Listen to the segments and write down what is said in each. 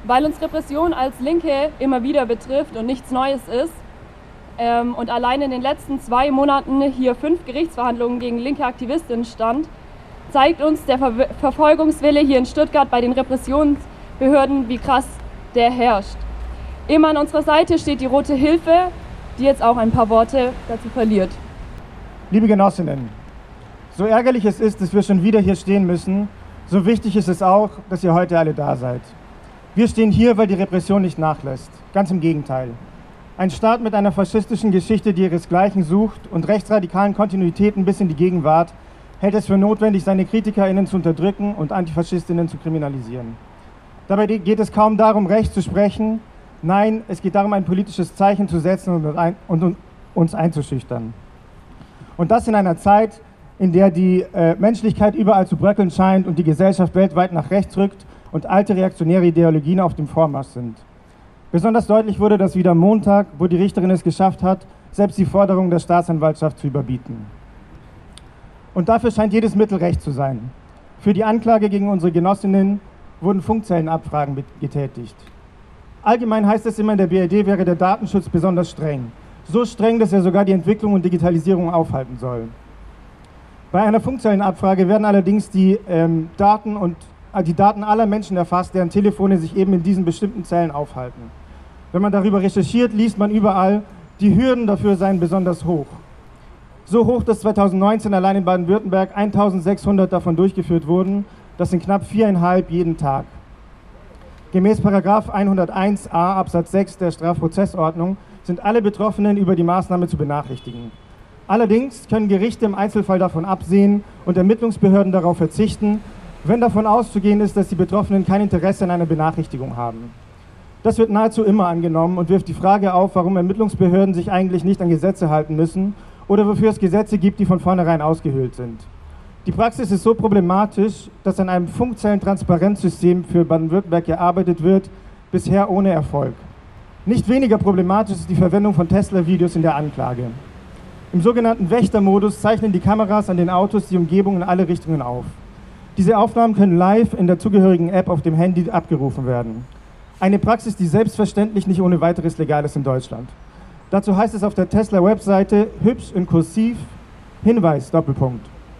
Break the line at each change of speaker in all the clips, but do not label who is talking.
Weil uns Repression als Linke immer wieder betrifft und nichts Neues ist und allein in den letzten 2 Monaten hier 5 Gerichtsverhandlungen gegen linke Aktivistinnen stand, zeigt uns der Verfolgungswille hier in Stuttgart bei den Repressionsbehörden, wie krass der herrscht. Immer an unserer Seite steht die Rote Hilfe, die jetzt auch ein paar Worte dazu verliert.
Liebe Genossinnen, so ärgerlich es ist, dass wir schon wieder hier stehen müssen, so wichtig ist es auch, dass ihr heute alle da seid. Wir stehen hier, weil die Repression nicht nachlässt. Ganz im Gegenteil. Ein Staat mit einer faschistischen Geschichte, die ihresgleichen sucht und rechtsradikalen Kontinuitäten bis in die Gegenwart, hält es für notwendig, seine KritikerInnen zu unterdrücken und AntifaschistInnen zu kriminalisieren. Dabei geht es kaum darum, Recht zu sprechen. Nein, es geht darum, ein politisches Zeichen zu setzen und uns einzuschüchtern. Und das in einer Zeit, in der die Menschlichkeit überall zu bröckeln scheint und die Gesellschaft weltweit nach rechts rückt und alte reaktionäre Ideologien auf dem Vormarsch sind. Besonders deutlich wurde das wieder am Montag, wo die Richterin es geschafft hat, selbst die Forderungen der Staatsanwaltschaft zu überbieten. Und dafür scheint jedes Mittel recht zu sein. Für die Anklage gegen unsere Genossinnen wurden Funkzellenabfragen getätigt. Allgemein heißt es immer, in der BRD wäre der Datenschutz besonders streng. So streng, dass er sogar die Entwicklung und Digitalisierung aufhalten soll. Bei einer Funkzellenabfrage werden allerdings die Daten aller Menschen erfasst, deren Telefone sich eben in diesen bestimmten Zellen aufhalten. Wenn man darüber recherchiert, liest man überall, die Hürden dafür seien besonders hoch. So hoch, dass 2019 allein in Baden-Württemberg 1600 davon durchgeführt wurden. Das sind knapp 4,5 jeden Tag. Gemäß § 101a Absatz 6 der Strafprozessordnung sind alle Betroffenen über die Maßnahme zu benachrichtigen. Allerdings können Gerichte im Einzelfall davon absehen und Ermittlungsbehörden darauf verzichten, wenn davon auszugehen ist, dass die Betroffenen kein Interesse an einer Benachrichtigung haben. Das wird nahezu immer angenommen und wirft die Frage auf, warum Ermittlungsbehörden sich eigentlich nicht an Gesetze halten müssen oder wofür es Gesetze gibt, die von vornherein ausgehöhlt sind. Die Praxis ist so problematisch, dass an einem Funkzellentransparenzsystem für Baden-Württemberg gearbeitet wird, bisher ohne Erfolg. Nicht weniger problematisch ist die Verwendung von Tesla-Videos in der Anklage. Im sogenannten Wächtermodus zeichnen die Kameras an den Autos die Umgebung in alle Richtungen auf. Diese Aufnahmen können live in der zugehörigen App auf dem Handy abgerufen werden. Eine Praxis, die selbstverständlich nicht ohne weiteres legal ist in Deutschland. Dazu heißt es auf der Tesla-Webseite hübsch in Kursiv, Hinweis, Doppelpunkt.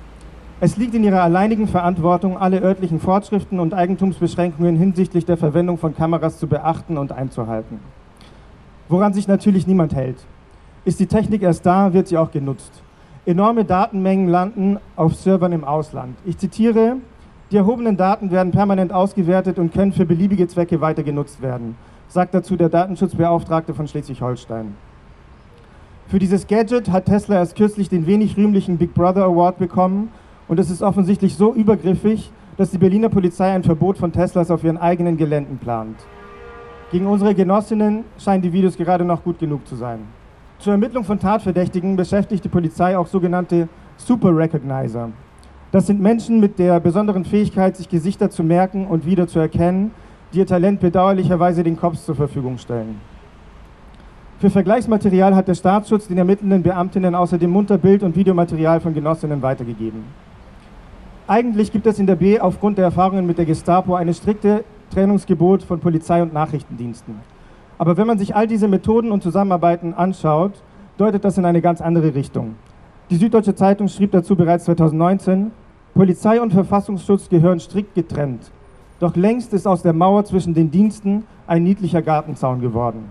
Es liegt in ihrer alleinigen Verantwortung, alle örtlichen Vorschriften und Eigentumsbeschränkungen hinsichtlich der Verwendung von Kameras zu beachten und einzuhalten. Woran sich natürlich niemand hält. Ist die Technik erst da, wird sie auch genutzt. Enorme Datenmengen landen auf Servern im Ausland. Ich zitiere: Die erhobenen Daten werden permanent ausgewertet und können für beliebige Zwecke weiter genutzt werden, sagt dazu der Datenschutzbeauftragte von Schleswig-Holstein. Für dieses Gadget hat Tesla erst kürzlich den wenig rühmlichen Big Brother Award bekommen und es ist offensichtlich so übergriffig, dass die Berliner Polizei ein Verbot von Teslas auf ihren eigenen Geländen plant. Gegen unsere Genossinnen scheinen die Videos gerade noch gut genug zu sein. Zur Ermittlung von Tatverdächtigen beschäftigt die Polizei auch sogenannte Super Recognizer. Das sind Menschen mit der besonderen Fähigkeit, sich Gesichter zu merken und wieder zu erkennen, die ihr Talent bedauerlicherweise den Cops zur Verfügung stellen. Für Vergleichsmaterial hat der Staatsschutz den ermittelnden Beamtinnen außerdem munter Bild- und Videomaterial von Genossinnen weitergegeben. Eigentlich gibt es in der B aufgrund der Erfahrungen mit der Gestapo eine strikte Trennungsgebot von Polizei und Nachrichtendiensten. Aber wenn man sich all diese Methoden und Zusammenarbeiten anschaut, deutet das in eine ganz andere Richtung. Die Süddeutsche Zeitung schrieb dazu bereits 2019, Polizei und Verfassungsschutz gehören strikt getrennt. Doch längst ist aus der Mauer zwischen den Diensten ein niedlicher Gartenzaun geworden.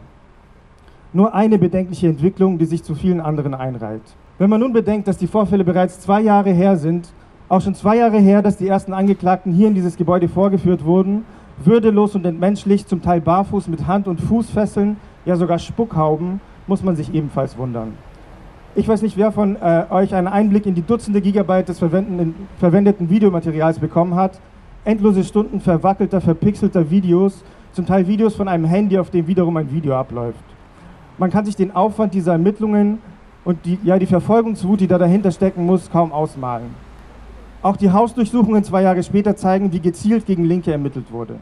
Nur eine bedenkliche Entwicklung, die sich zu vielen anderen einreiht. Wenn man nun bedenkt, dass die Vorfälle bereits 2 Jahre her sind, auch schon 2 Jahre her, dass die ersten Angeklagten hier in dieses Gebäude vorgeführt wurden, würdelos und entmenschlicht, zum Teil barfuß mit Hand- und Fußfesseln, ja sogar Spuckhauben, muss man sich ebenfalls wundern. Ich weiß nicht, wer von euch einen Einblick in die Dutzende Gigabyte des verwendeten Videomaterials bekommen hat. Endlose Stunden verwackelter, verpixelter Videos, zum Teil Videos von einem Handy, auf dem wiederum ein Video abläuft. Man kann sich den Aufwand dieser Ermittlungen und die Verfolgungswut, die da dahinter stecken muss, kaum ausmalen. Auch die Hausdurchsuchungen 2 Jahre später zeigen, wie gezielt gegen Linke ermittelt wurde.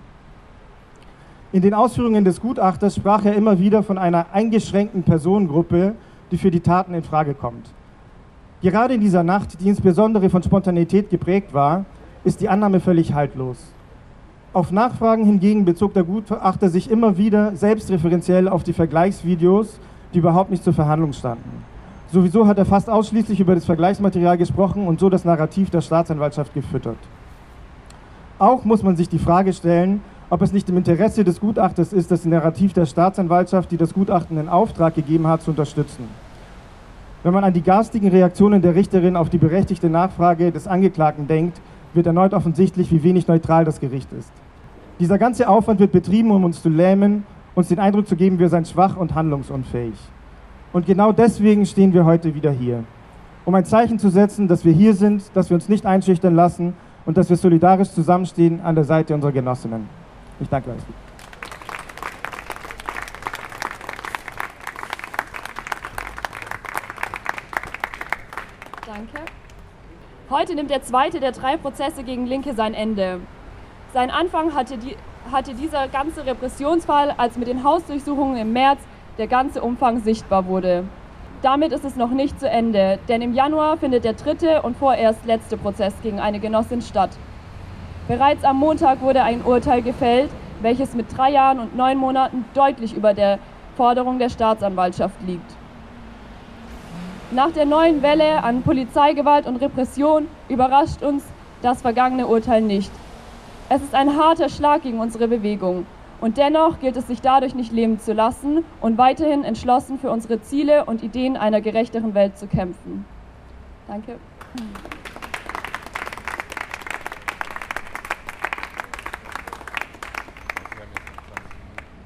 In den Ausführungen des Gutachters sprach er immer wieder von einer eingeschränkten Personengruppe, die für die Taten in Frage kommt. Gerade in dieser Nacht, die insbesondere von Spontanität geprägt war, ist die Annahme völlig haltlos. Auf Nachfragen hingegen bezog der Gutachter sich immer wieder selbstreferenziell auf die Vergleichsvideos, die überhaupt nicht zur Verhandlung standen. Sowieso hat er fast ausschließlich über das Vergleichsmaterial gesprochen und so das Narrativ der Staatsanwaltschaft gefüttert. Auch muss man sich die Frage stellen, ob es nicht im Interesse des Gutachters ist, das Narrativ der Staatsanwaltschaft, die das Gutachten in Auftrag gegeben hat, zu unterstützen. Wenn man an die garstigen Reaktionen der Richterin auf die berechtigte Nachfrage des Angeklagten denkt, wird erneut offensichtlich, wie wenig neutral das Gericht ist. Dieser ganze Aufwand wird betrieben, um uns zu lähmen, uns den Eindruck zu geben, wir seien schwach und handlungsunfähig. Und genau deswegen stehen wir heute wieder hier, um ein Zeichen zu setzen, dass wir hier sind, dass wir uns nicht einschüchtern lassen und dass wir solidarisch zusammenstehen an der Seite unserer Genossinnen. Ich danke euch.
Danke. Heute nimmt der zweite der 3 Prozesse gegen Linke sein Ende. Seinen Anfang hatte dieser ganze Repressionsfall, als mit den Hausdurchsuchungen im März der ganze Umfang sichtbar wurde. Damit ist es noch nicht zu Ende, denn im Januar findet der 3. und vorerst letzte Prozess gegen eine Genossin statt. Bereits am Montag wurde ein Urteil gefällt, welches mit 3 Jahren und 9 Monaten deutlich über der Forderung der Staatsanwaltschaft liegt. Nach der neuen Welle an Polizeigewalt und Repression überrascht uns das vergangene Urteil nicht. Es ist ein harter Schlag gegen unsere Bewegung. Und dennoch gilt es, sich dadurch nicht lähmen zu lassen und weiterhin entschlossen für unsere Ziele und Ideen einer gerechteren Welt zu kämpfen. Danke.